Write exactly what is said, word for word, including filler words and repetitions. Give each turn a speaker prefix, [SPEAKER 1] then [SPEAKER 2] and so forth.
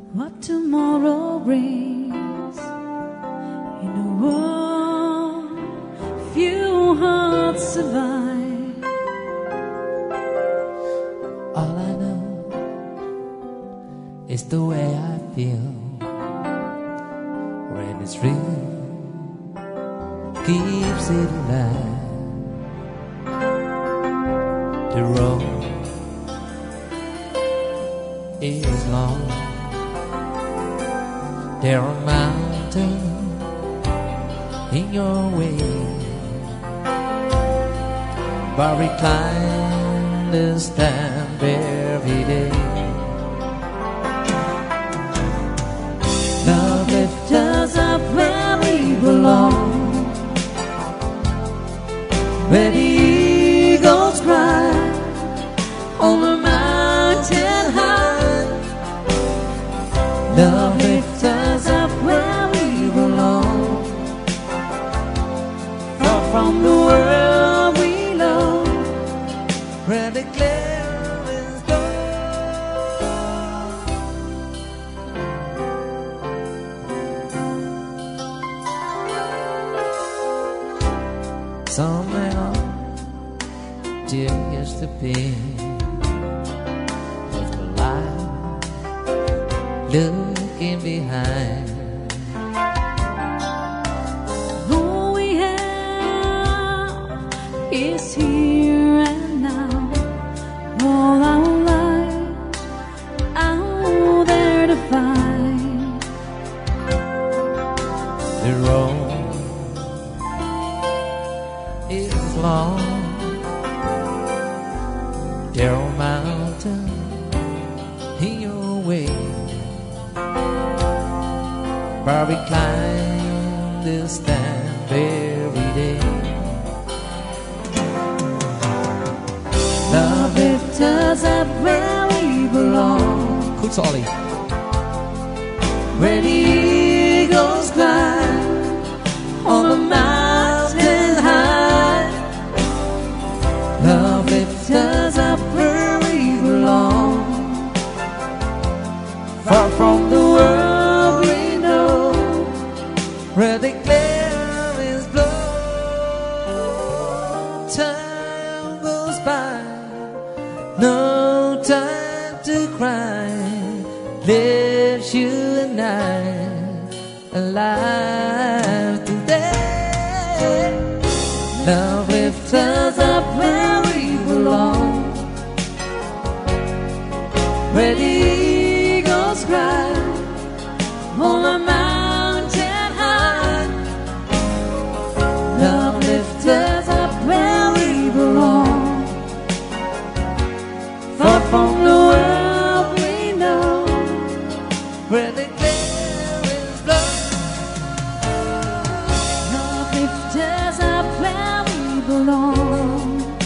[SPEAKER 1] what tomorrow brings. In a world few hearts survive.
[SPEAKER 2] All I know is the way I feel when it's real, keeps it alive. The road is long, there are mountains in your way, but we climb this stamp every day.
[SPEAKER 1] Love lifts us up where we belong, where the eagles cry on the mountain high. Love lifts us up where we belong, far from the world we know,
[SPEAKER 2] Where the clearings go. Somewhere dear used to be, with the light looking behind.
[SPEAKER 1] all we have is here and now. All our lives out there to find.
[SPEAKER 2] The road is long, there are mountains in your way, but we climb this stamp every day.
[SPEAKER 1] Love lifts us up where we belong,
[SPEAKER 2] Goed Ollie.
[SPEAKER 1] where the eagles climb on the mountain high. Love lifts us up where we belong, far from the world we know,
[SPEAKER 2] Where the clearings blow. Time goes by, no time to cry. Lives you and I alive today.
[SPEAKER 1] love lifts us up where we belong, where the eagles cry on the mountain high. Love lifts us up where we belong, far from the world we know,
[SPEAKER 2] Where the clearings blow.
[SPEAKER 1] love lifts us up where we belong.